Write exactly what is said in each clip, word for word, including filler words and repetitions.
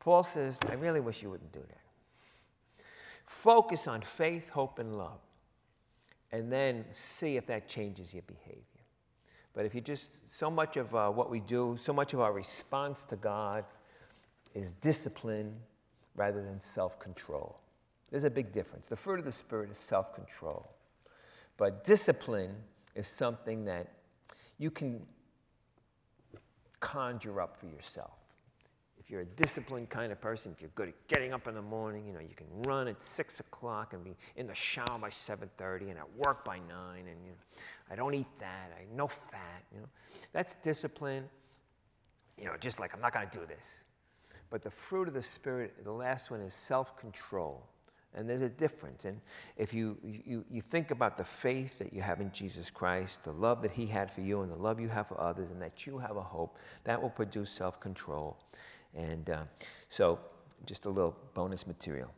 Paul says, I really wish you wouldn't do that. Focus on faith, hope, and love, and then see if that changes your behavior. But if you just, so much of uh, what we do, so much of our response to God is discipline rather than self-control. There's a big difference. The fruit of the Spirit is self-control. But discipline is something that you can conjure up for yourself. If you're a disciplined kind of person, if you're good at getting up in the morning, you know, you can run at six o'clock and be in the shower by seven thirty and at work by nine, and you know, I don't eat that, I no fat, you know. That's discipline, you know, just like I'm not going to do this. But the fruit of the Spirit, the last one is self-control. And there's a difference. And if you, you, you think about the faith that you have in Jesus Christ, the love that he had for you and the love you have for others, and that you have a hope, that will produce self-control. And uh, so just a little bonus material.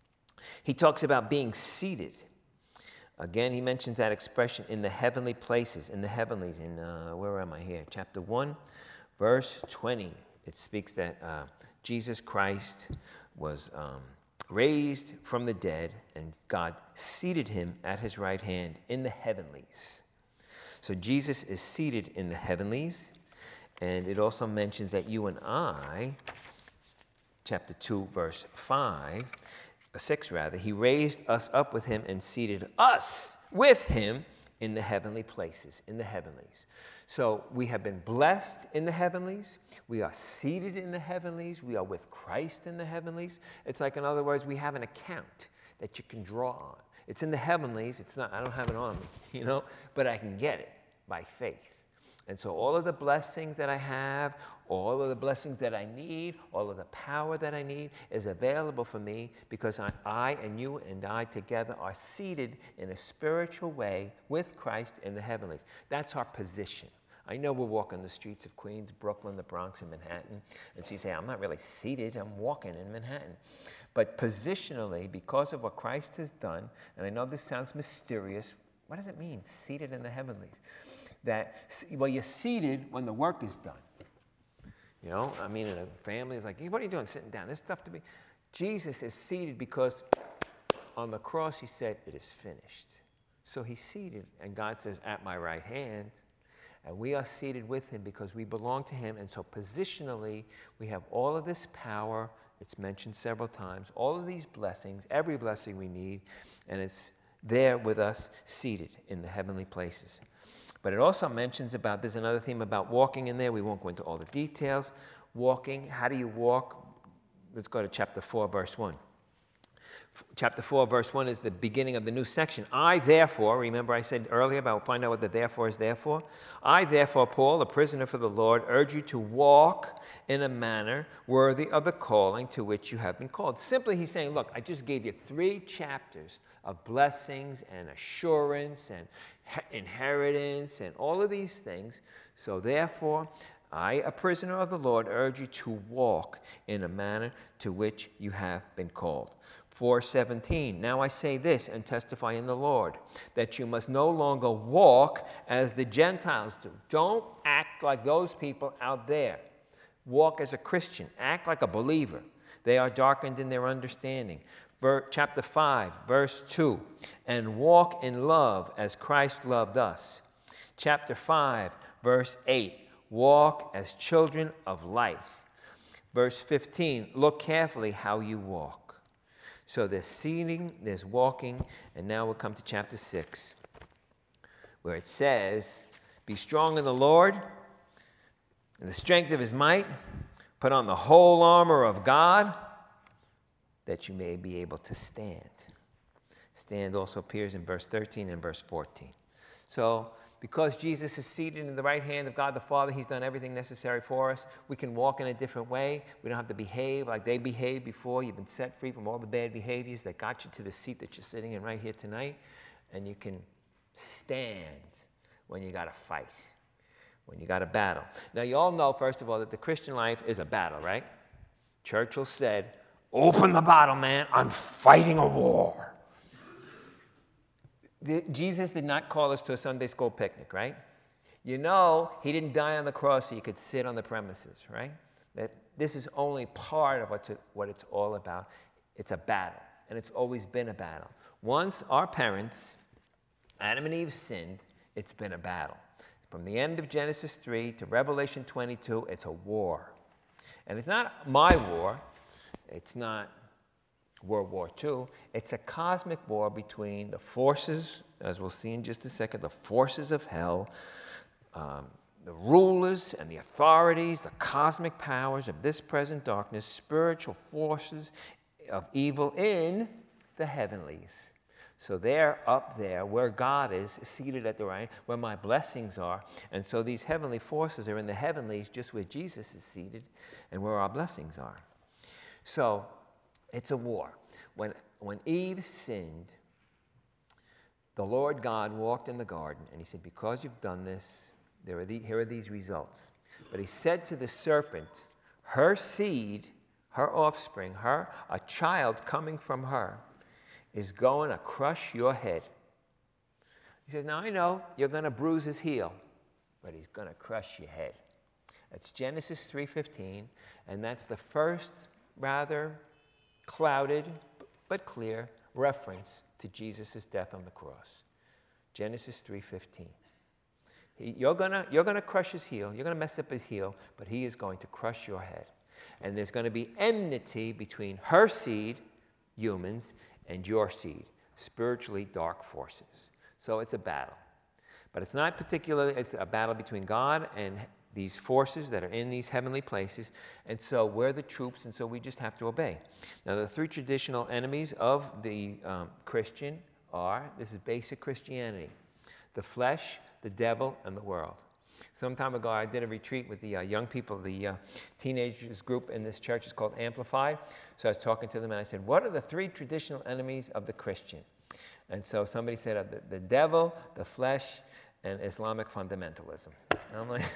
He talks about being seated. Again, he mentions that expression in the heavenly places, in the heavenlies. In, uh, where am I here? Chapter one, verse twenty. It speaks that uh, Jesus Christ was um, raised from the dead, and God seated him at his right hand in the heavenlies. So Jesus is seated in the heavenlies, and it also mentions that you and I, chapter two, verse five, six rather, he raised us up with him and seated us with him in the heavenly places, in the heavenlies. So we have been blessed in the heavenlies. We are seated in the heavenlies. We are with Christ in the heavenlies. It's like, in other words, we have an account that you can draw on. It's in the heavenlies. It's not, I don't have it on me, you know, but I can get it by faith. And so all of the blessings that I have, all of the blessings that I need, all of the power that I need is available for me because I, I and you and I together are seated in a spiritual way with Christ in the heavenlies. That's our position. I know we're walking the streets of Queens, Brooklyn, the Bronx, and Manhattan, and so you say, I'm not really seated, I'm walking in Manhattan. But positionally, because of what Christ has done, and I know this sounds mysterious, what does it mean, seated in the heavenlies? That, well, you're seated when the work is done. You know, I mean, in a family, it's like, hey, what are you doing sitting down? There's stuff to be. Jesus is seated because on the cross he said, it is finished. So he's seated, and God says, at my right hand. And we are seated with him because we belong to him. And so positionally, we have all of this power. It's mentioned several times. All of these blessings, every blessing we need. And it's there with us, seated in the heavenly places. But it also mentions about, there's another theme about walking in there. We won't go into all the details. Walking, how do you walk? Let's go to chapter four, verse one. Chapter four, verse one is the beginning of the new section. I, therefore, remember I said earlier about find out what the therefore is there for? I, therefore, Paul, a prisoner for the Lord, urge you to walk in a manner worthy of the calling to which you have been called. Simply, he's saying, look, I just gave you three chapters of blessings and assurance and inheritance and all of these things. So therefore, I, a prisoner of the Lord, urge you to walk in a manner to which you have been called. four seventeen, now I say this and testify in the Lord, that you must no longer walk as the Gentiles do. Don't act like those people out there. Walk as a Christian. Act like a believer. They are darkened in their understanding. Chapter five, verse two, and walk in love as Christ loved us. Chapter five, verse eight, walk as children of light. Verse fifteen, look carefully how you walk. So there's seating, there's walking, and now we'll come to chapter six, where it says, be strong in the Lord, in the strength of his might, put on the whole armor of God, that you may be able to stand. Stand also appears in verse thirteen and verse fourteen. So, because Jesus is seated in the right hand of God the Father, he's done everything necessary for us. We can walk in a different way. We don't have to behave like they behaved before. You've been set free from all the bad behaviors that got you to the seat that you're sitting in right here tonight. And you can stand when you got to fight, when you got to battle. Now, you all know, first of all, that the Christian life is a battle, right? Churchill said, open the bottle, man. I'm fighting a war. The, Jesus did not call us to a Sunday school picnic, right? You know, he didn't die on the cross so you could sit on the premises, right? That this is only part of what's, what it's all about. It's a battle, and it's always been a battle. Once our parents, Adam and Eve, sinned, it's been a battle. From the end of Genesis three to Revelation twenty-two, it's a war. And it's not my war. It's not World War Two. It's a cosmic war between the forces, as we'll see in just a second, the forces of hell, um, the rulers and the authorities, the cosmic powers of this present darkness, spiritual forces of evil in the heavenlies. So they're up there where God is, seated at the right, where my blessings are. And so these heavenly forces are in the heavenlies, just where Jesus is seated and where our blessings are. So it's a war. When, when Eve sinned, the Lord God walked in the garden, and he said, because you've done this, there are the, here are these results. But he said to the serpent, her seed, her offspring, her, a child coming from her, is going to crush your head. He says, now I know you're going to bruise his heel, but he's going to crush your head. That's Genesis three fifteen, and that's the first rather clouded but clear reference to Jesus' death on the cross. Genesis three fifteen. He, you're gonna, you're gonna crush his heel, you're gonna mess up his heel, but he is going to crush your head. And there's going to be enmity between her seed, humans, and your seed, spiritually dark forces. So it's a battle. But it's not particularly, it's a battle between God and these forces that are in these heavenly places. And so we're the troops, and so we just have to obey. Now, the three traditional enemies of the um, Christian are, this is basic Christianity, the flesh, the devil, and the world. Some time ago, I did a retreat with the uh, young people, the uh, teenagers group in this church. It's called Amplify. So I was talking to them, and I said, what are the three traditional enemies of the Christian? And so somebody said, uh, the, the devil, the flesh, and Islamic fundamentalism. And I'm like,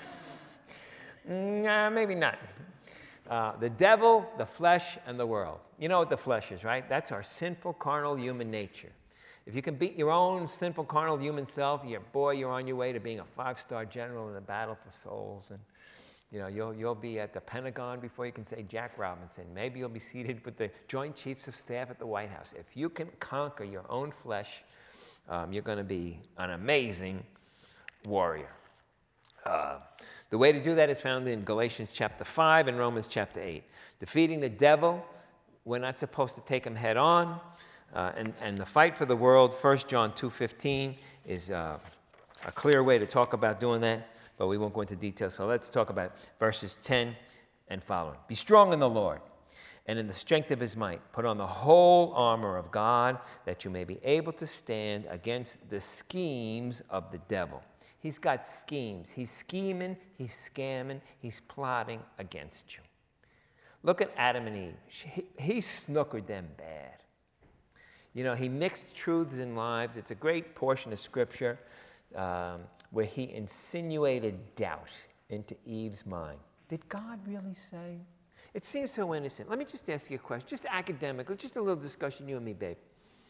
nah, maybe not. Uh, the devil, the flesh, and the world. You know what the flesh is, right? That's our sinful, carnal, human nature. If you can beat your own sinful, carnal, human self, you're, boy, you're on your way to being a five-star general in the battle for souls. And, you know, you'll, you'll be at the Pentagon before you can say Jack Robinson. Maybe you'll be seated with the Joint Chiefs of Staff at the White House. If you can conquer your own flesh, um, you're going to be an amazing warrior. Uh, the way to do that is found in Galatians chapter five and Romans chapter eight. Defeating the devil, we're not supposed to take him head on. Uh, and, and the fight for the world, First John two fifteen, is uh, a clear way to talk about doing that, but we won't go into detail. So let's talk about verses ten and following. Be strong in the Lord and in the strength of his might. Put on the whole armor of God, that you may be able to stand against the schemes of the devil. He's got schemes. He's scheming, he's scamming, he's plotting against you. Look at Adam and Eve. He, he snookered them bad. You know, he mixed truths and lies. It's a great portion of Scripture um, where he insinuated doubt into Eve's mind. Did God really say? It seems so innocent. Let me just ask you a question, just academic, just a little discussion, you and me, babe.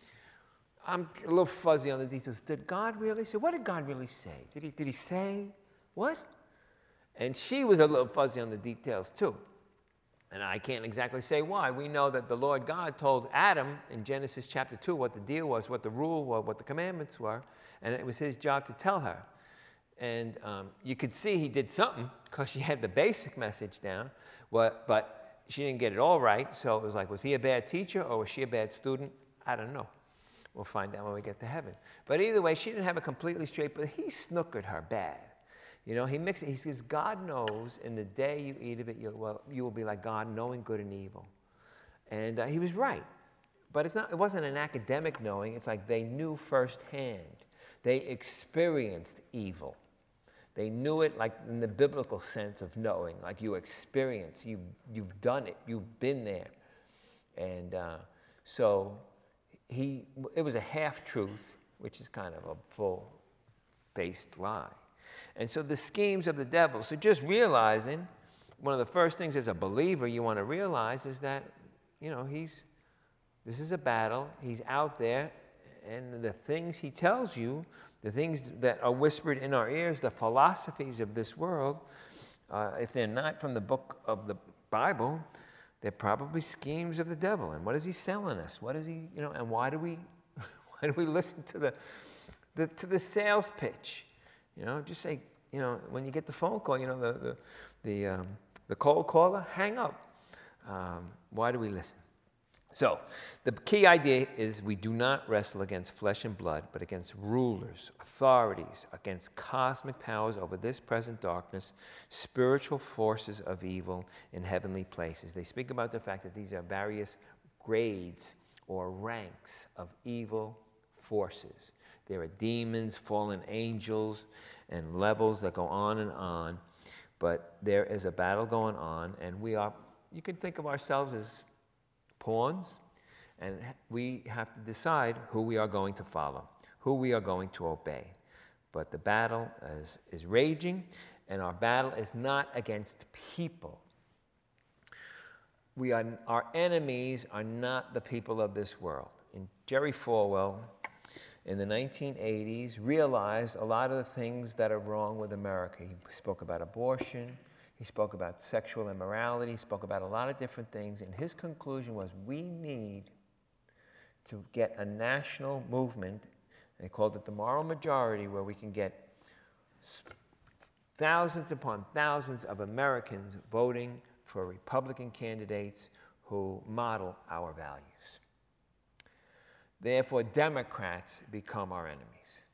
I'm a little fuzzy on the details. Did God really say? What did God really say? Did he, did he say? What? And she was a little fuzzy on the details, too. And I can't exactly say why. We know that the Lord God told Adam in Genesis chapter two what the deal was, what the rule was, what the commandments were, and it was his job to tell her. And um, you could see he did something because she had the basic message down, but, but she didn't get it all right. So it was like, was he a bad teacher or was she a bad student? I don't know. We'll find out when we get to heaven. But either way, she didn't have it completely straight, but he snookered her bad. You know, he mixed it. He says, God knows in the day you eat of it, you'll, well, you will be like God, knowing good and evil. And uh, he was right. But it's not, it wasn't an academic knowing. It's like they knew firsthand. They experienced evil. They knew it like in the biblical sense of knowing, like you experience, you, you've done it, you've been there. And uh, so he, it was a half-truth, which is kind of a full-faced lie. And so the schemes of the devil, so just realizing, one of the first things as a believer you want to realize is that, you know, he's, this is a battle, he's out there, and the things he tells you, the things that are whispered in our ears, the philosophies of this world, uh, if they're not from the book of the Bible, they're probably schemes of the devil. And what is he selling us? What is he, you know, and why do we, why do we listen to the, the, to the sales pitch? You know, just say, you know, when you get the phone call, you know, the, the, the, um, the cold caller, hang up. Um, why do we listen? So, the key idea is we do not wrestle against flesh and blood, but against rulers, authorities, against cosmic powers over this present darkness, spiritual forces of evil in heavenly places. They speak about the fact that these are various grades or ranks of evil forces. There are demons, fallen angels, and levels that go on and on. But there is a battle going on, and we are, you can think of ourselves as pawns, and we have to decide who we are going to follow, who we are going to obey. But the battle is, is raging, and our battle is not against people. We are, our enemies are not the people of this world. And Jerry Falwell, in the nineteen eighties, realized a lot of the things that are wrong with America. He spoke about abortion. He spoke about sexual immorality. He spoke about a lot of different things. And his conclusion was we need to get a national movement. They called it the moral majority, where we can get thousands upon thousands of Americans voting for Republican candidates who model our values. Therefore, Democrats become our enemies.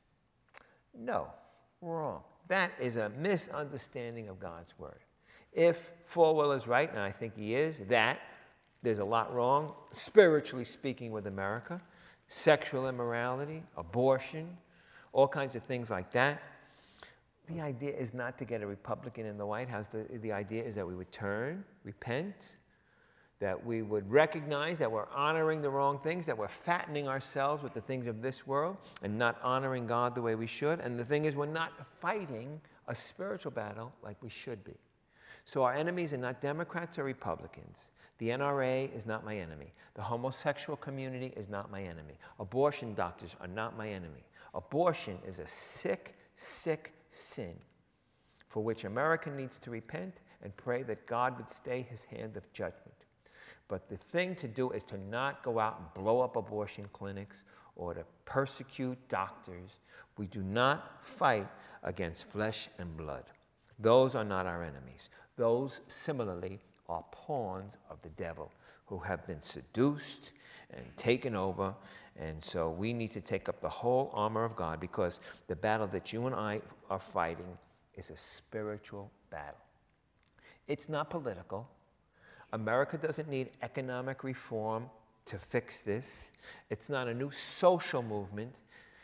No, wrong. That is a misunderstanding of God's word. If Falwell is right, and I think he is, that there's a lot wrong, spiritually speaking, with America, sexual immorality, abortion, all kinds of things like that. The idea is not to get a Republican in the White House. The, the idea is that we would turn, repent, that we would recognize that we're honoring the wrong things, that we're fattening ourselves with the things of this world and not honoring God the way we should. And the thing is, we're not fighting a spiritual battle like we should be. So our enemies are not Democrats or Republicans. The N R A is not my enemy. The homosexual community is not my enemy. Abortion doctors are not my enemy. Abortion is a sick, sick sin for which America needs to repent and pray that God would stay his hand of judgment. But the thing to do is to not go out and blow up abortion clinics or to persecute doctors. We do not fight against flesh and blood. Those are not our enemies. Those, similarly, are pawns of the devil who have been seduced and taken over. And so we need to take up the whole armor of God, because the battle that you and I are fighting is a spiritual battle. It's not political. America doesn't need economic reform to fix this. It's not a new social movement.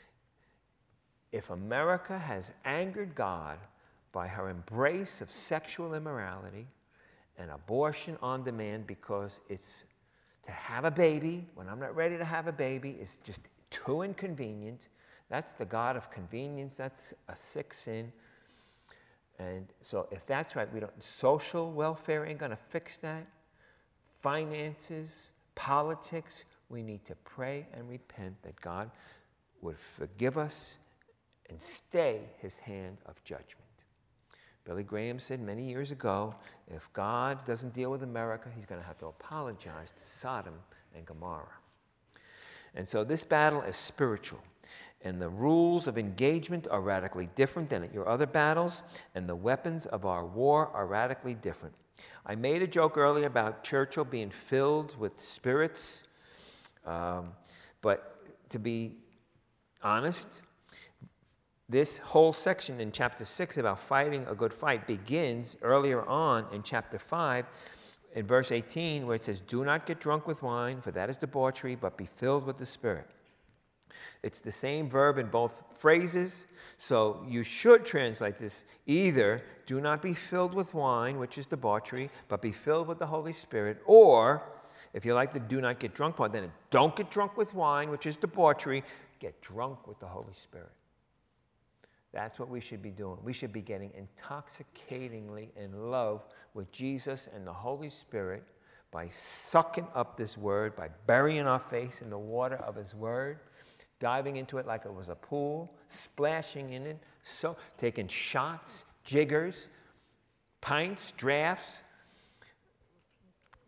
If America has angered God by her embrace of sexual immorality and abortion on demand, because it's to have a baby when I'm not ready to have a baby is just too inconvenient. That's the God of convenience. That's a sick sin. And so if that's right, we don't, social welfare ain't going to fix that. Finances, politics, we need to pray and repent that God would forgive us and stay his hand of judgment. Billy Graham said many years ago, if God doesn't deal with America, he's going to have to apologize to Sodom and Gomorrah. And so this battle is spiritual, and the rules of engagement are radically different than at your other battles, and the weapons of our war are radically different. I made a joke earlier about Churchill being filled with spirits, um, but to be honest, this whole section in chapter six about fighting a good fight begins earlier on in chapter five, in verse eighteen, where it says, "Do not get drunk with wine, for that is debauchery, but be filled with the Spirit." It's the same verb in both phrases, so you should translate this either, "Do not be filled with wine," which is debauchery, "but be filled with the Holy Spirit," or, if you like the "do not get drunk" part, then "don't get drunk with wine," which is debauchery, get drunk with the Holy Spirit. That's what we should be doing. We should be getting intoxicatingly in love with Jesus and the Holy Spirit by sucking up this word, by burying our face in the water of his word, diving into it like it was a pool, splashing in it, so taking shots, jiggers, pints, drafts,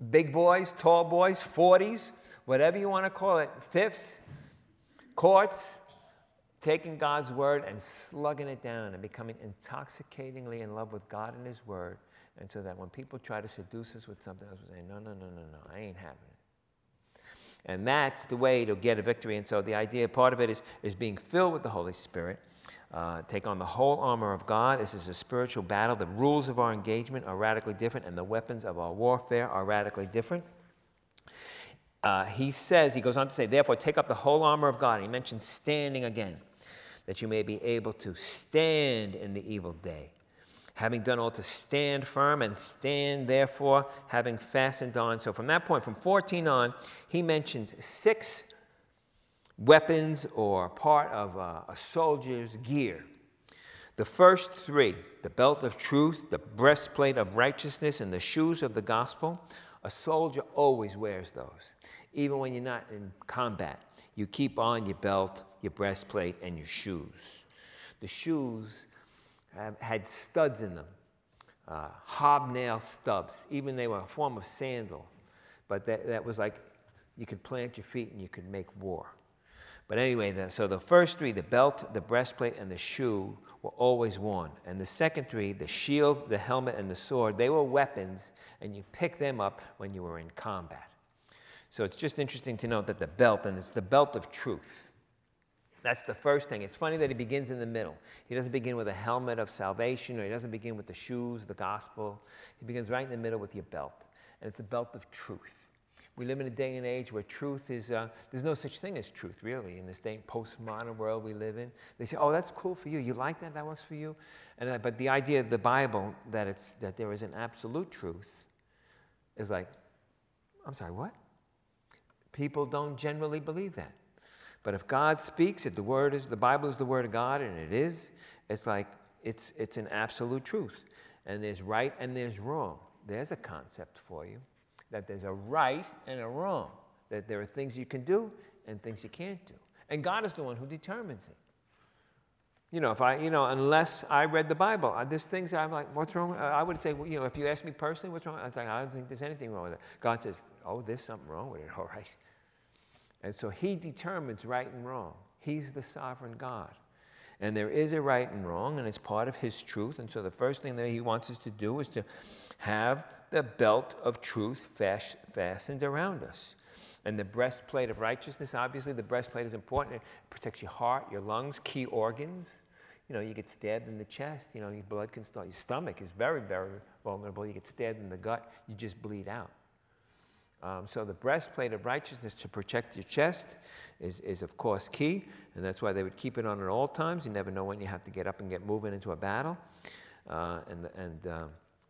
big boys, tall boys, forties, whatever you want to call it, fifths, courts, taking God's word and slugging it down and becoming intoxicatingly in love with God and his word. And so that when people try to seduce us with something else, we say, no, no, no, no, no, I ain't having it. And that's the way to get a victory. And so the idea, part of it is, is being filled with the Holy Spirit. Uh, take on the whole armor of God. This is a spiritual battle. The rules of our engagement are radically different, and the weapons of our warfare are radically different. Uh, he says, he goes on to say, therefore, take up the whole armor of God. And he mentions standing again, that you may be able to stand in the evil day. Having done all to stand firm, and stand, therefore, having fastened on. So from that point, from fourteen on, he mentions six weapons or part of uh, a soldier's gear. The first three, the belt of truth, the breastplate of righteousness, and the shoes of the gospel. A soldier always wears those. Even when you're not in combat, you keep on your belt, your breastplate, and your shoes. The shoes have, had studs in them, uh, hobnail stubs. Even they were a form of sandal. But that, that was like you could plant your feet and you could make war. But anyway, the, so the first three, the belt, the breastplate, and the shoe, were always worn. And the second three, the shield, the helmet, and the sword, they were weapons, and you picked them up when you were in combat. So it's just interesting to note that the belt, and it's the belt of truth. That's the first thing. It's funny that he begins in the middle. He doesn't begin with a helmet of salvation, or he doesn't begin with the shoes, the gospel. He begins right in the middle with your belt. And it's the belt of truth. We live in a day and age where truth is, uh, there's no such thing as truth, really, in this day, postmodern world we live in. They say, oh, that's cool for you. You like that? That works for you? And uh, But the idea of the Bible, that, it's, that there is an absolute truth, is like, I'm sorry, what? People don't generally believe that. But if God speaks, if the word is, the Bible is the word of God, and it is, it's like, it's, it's an absolute truth. And there's right and there's wrong. There's a concept for you. That there's a right and a wrong, that there are things you can do and things you can't do. And God is the one who determines it. You know, if I, you know, unless I read the Bible, there's things I'm like, what's wrong? I would say, well, you know, if you ask me personally, what's wrong? I'd say, I don't think there's anything wrong with it. God says, oh, there's something wrong with it, all right. And so he determines right and wrong. He's the sovereign God. And there is a right and wrong, and it's part of his truth. And so the first thing that he wants us to do is to have the belt of truth fast, fastened around us. And the breastplate of righteousness, obviously the breastplate is important. It protects your heart, your lungs, key organs. You know, you get stabbed in the chest, you know, your blood can start, your stomach is very, very vulnerable. You get stabbed in the gut, you just bleed out. Um, so the breastplate of righteousness to protect your chest is, is, of course, key. And that's why they would keep it on at all times. You never know when you have to get up and get moving into a battle. Uh, and and uh,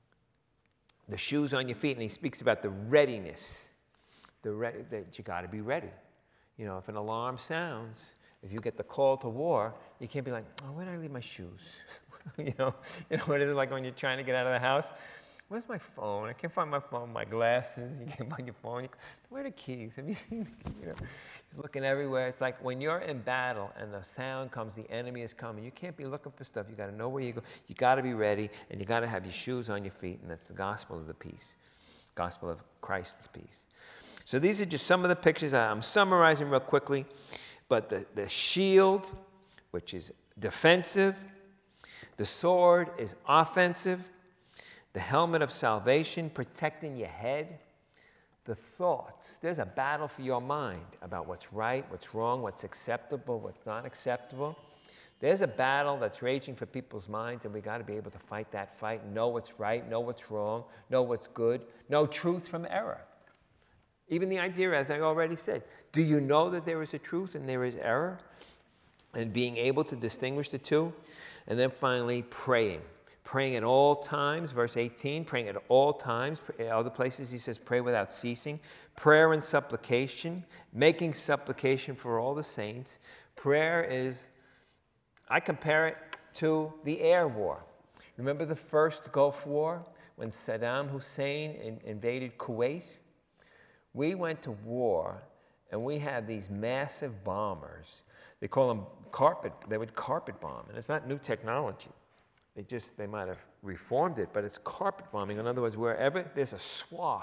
the shoes on your feet. And he speaks about the readiness, the re- that you got to be ready. You know, if an alarm sounds, if you get the call to war, you can't be like, oh, where did I leave my shoes? you know, you know what is it like when you're trying to get out of the house? Where's my phone? I can't find my phone, my glasses. You can't find your phone. Where are the keys? Have you seen, you know, he's looking everywhere. It's like when you're in battle and the sound comes, the enemy is coming. You can't be looking for stuff. You got to know where you go. You got to be ready, and you got to have your shoes on your feet, and that's the gospel of the peace, gospel of Christ's peace. So these are just some of the pictures. I'm summarizing real quickly, but the, the shield, which is defensive, the sword is offensive, the helmet of salvation, protecting your head. The thoughts. There's a battle for your mind about what's right, what's wrong, what's acceptable, what's not acceptable. There's a battle that's raging for people's minds, and we got to be able to fight that fight, know what's right, know what's wrong, know what's good, know truth from error. Even the idea, as I already said, do you know that there is a truth and there is error? And being able to distinguish the two. And then finally, praying. Praying at all times, verse eighteen, praying at all times. Other places he says pray without ceasing. Prayer and supplication, making supplication for all the saints. Prayer is, I compare it to the air war. Remember the first Gulf War when Saddam Hussein in, invaded Kuwait? We went to war and we had these massive bombers. They call them carpet, they would carpet bomb, and it's not new technology. They just, they might have reformed it, but it's carpet bombing. In other words, wherever there's a swath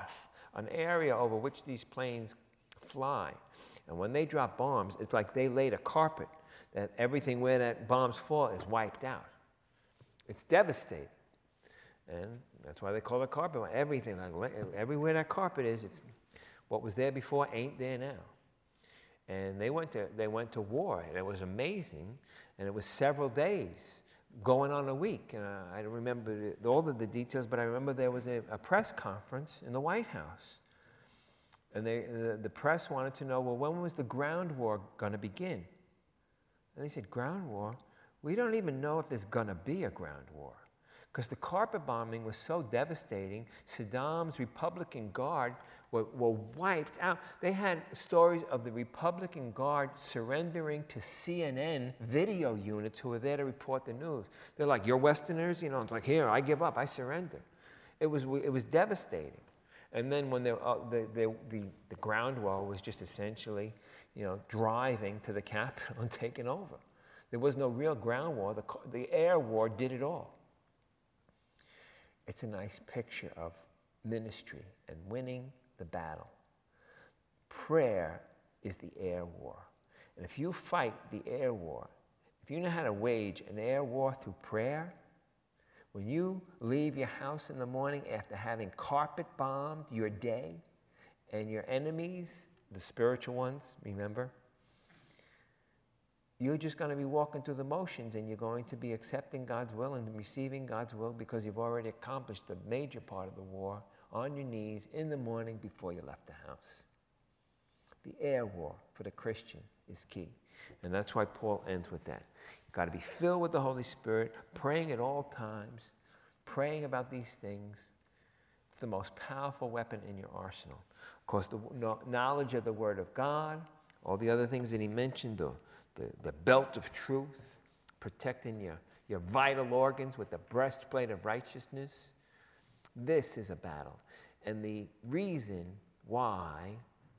an area over which these planes fly. And when they drop bombs, it's like they laid a carpet that everything where that bombs fall is wiped out. It's devastating. And that's why they call it carpet. Everything, like, everywhere that carpet is, it's what was there before ain't there now. And they went to they went to war, and it was amazing. And it was several days, going on a week. And I, I don't remember all of the details, but I remember there was a, a press conference in the White House. And they, the, the press wanted to know, well, when was the ground war going to begin? And they said, ground war? We don't even know if there's going to be a ground war. Because the carpet bombing was so devastating, Saddam's Republican Guard were, were wiped out. They had stories of the Republican Guard surrendering to C N N video units who were there to report the news. They're like, you're Westerners? You know, it's like, here, I give up, I surrender. It was, it was devastating. And then when the, uh, the, the, the, the ground war was just essentially, you know, driving to the capital and taking over. There was no real ground war. The, the air war did it all. It's a nice picture of ministry and winning the battle. Prayer is the air war. And if you fight the air war, if you know how to wage an air war through prayer, when you leave your house in the morning after having carpet bombed your day and your enemies, the spiritual ones, remember, you're just going to be walking through the motions, and you're going to be accepting God's will and receiving God's will because you've already accomplished the major part of the war on your knees in the morning before you left the house. The air war for the Christian is key. And that's why Paul ends with that. You've got to be filled with the Holy Spirit, praying at all times, praying about these things. It's the most powerful weapon in your arsenal. Of course, the knowledge of the Word of God, all the other things that he mentioned, the, the, the belt of truth, protecting your, your vital organs with the breastplate of righteousness. This is a battle. And the reason why,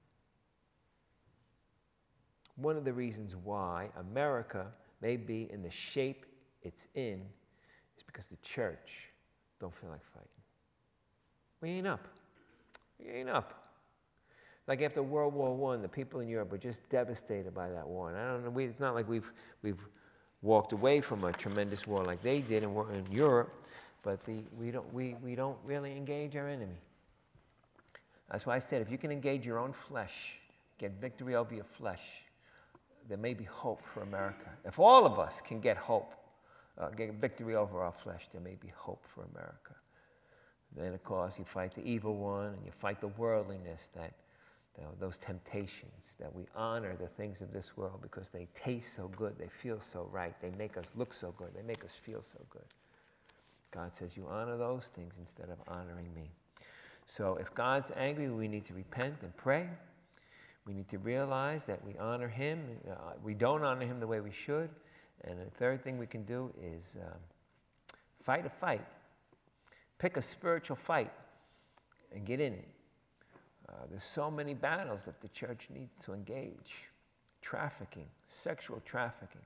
one of the reasons why America may be in the shape it's in is because the church don't feel like fighting. We ain't up. We ain't up. Like after World War One, the people in Europe were just devastated by that war. And I don't know, we, it's not like we've, we've walked away from a tremendous war like they did in, in Europe, but the, we, don't, we, we don't really engage our enemy. That's why I said, if you can engage your own flesh, get victory over your flesh, there may be hope for America. If all of us can get hope, uh, get victory over our flesh, there may be hope for America. Then, of course, you fight the evil one, and you fight the worldliness, that, you know, those temptations, that we honor the things of this world because they taste so good, they feel so right, they make us look so good, they make us feel so good. God says, you honor those things instead of honoring me. So if God's angry, we need to repent and pray. We need to realize that we honor him. Uh, we don't honor him the way we should. And the third thing we can do is um, fight a fight. Pick a spiritual fight and get in it. Uh, there's so many battles that the church needs to engage. Trafficking, sexual trafficking,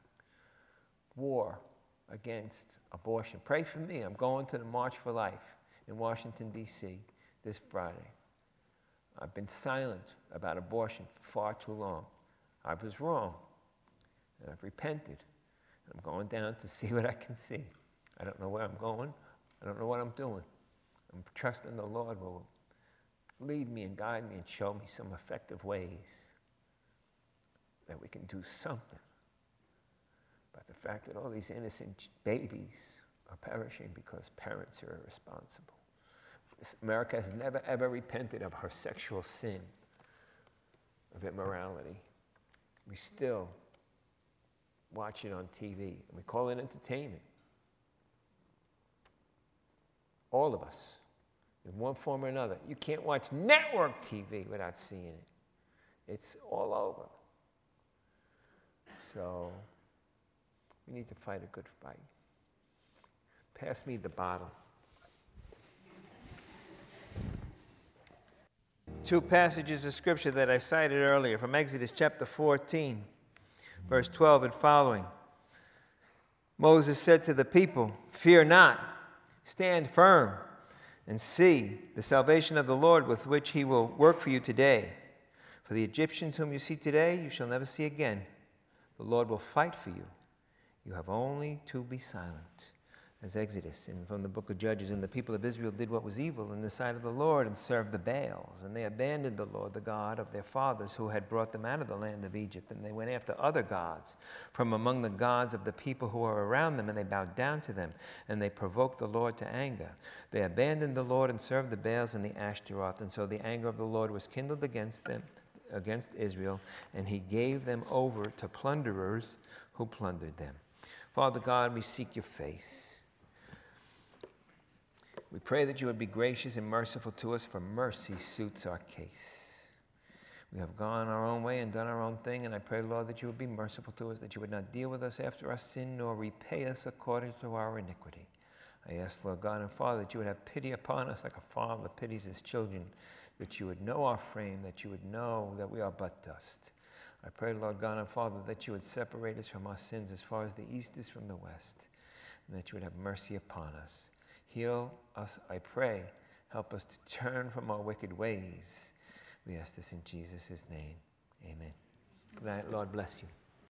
war against abortion. Pray for me. I'm going to the March for Life in Washington, D C this Friday. I've been silent about abortion for far too long. I was wrong, and I've repented. I'm going down to see what I can see. I don't know where I'm going. I don't know what I'm doing. I'm trusting the Lord will lead me and guide me and show me some effective ways that we can do something about the fact that all these innocent babies are perishing because parents are irresponsible. America has never, ever repented of her sexual sin, of immorality. We still watch it on T V, and we call it entertainment. All of us, in one form or another. You can't watch network T V without seeing it. It's all over. So, we need to fight a good fight. Pass me the bottle. Two passages of scripture that I cited earlier from Exodus chapter fourteen, verse twelve and following. Moses said to the people, "Fear not, stand firm, and see the salvation of the Lord with which he will work for you today. For the Egyptians whom you see today, you shall never see again. The Lord will fight for you. You have only to be silent. As Exodus and from the book of Judges, and the people of Israel did what was evil in the sight of the Lord and served the Baals, and they abandoned the Lord, the God of their fathers, who had brought them out of the land of Egypt, and they went after other gods from among the gods of the people who were around them, and they bowed down to them, and they provoked the Lord to anger. They abandoned the Lord and served the Baals and the Ashtaroth, and so the anger of the Lord was kindled against them, against Israel, and he gave them over to plunderers who plundered them. Father God, we seek your face. We pray that you would be gracious and merciful to us, for mercy suits our case. We have gone our own way and done our own thing, and I pray, Lord, that you would be merciful to us, that you would not deal with us after our sin, nor repay us according to our iniquity. I ask, Lord God and Father, that you would have pity upon us like a father pities his children, that you would know our frame, that you would know that we are but dust. I pray, Lord God and Father, that you would separate us from our sins as far as the east is from the west, and that you would have mercy upon us. Heal us, I pray. Help us to turn from our wicked ways. We ask this in Jesus' name. Amen. Good night. Lord bless you.